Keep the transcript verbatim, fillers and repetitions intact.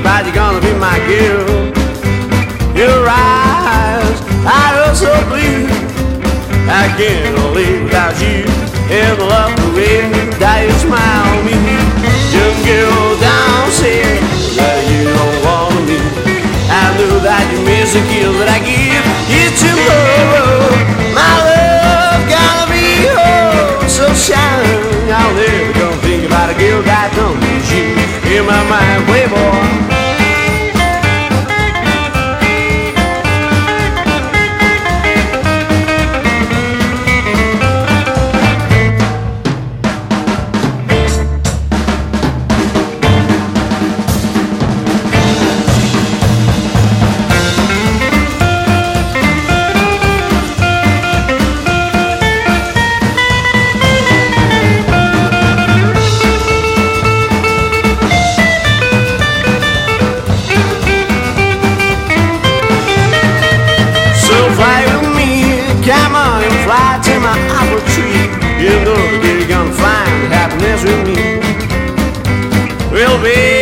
about you're gonna be my girl. Your eyes are so blue, I can't live without you. And I love the way that you smile on me. Young girl down said that you don't want me. I know that you miss the kill that I give you tomorrow. My love gonna be oh so shine. I'll never gonna think about a girl that don't need you in my mind, playboy. Come on and fly to my apple tree. You know that you're gonna find happiness with me. Well, baby,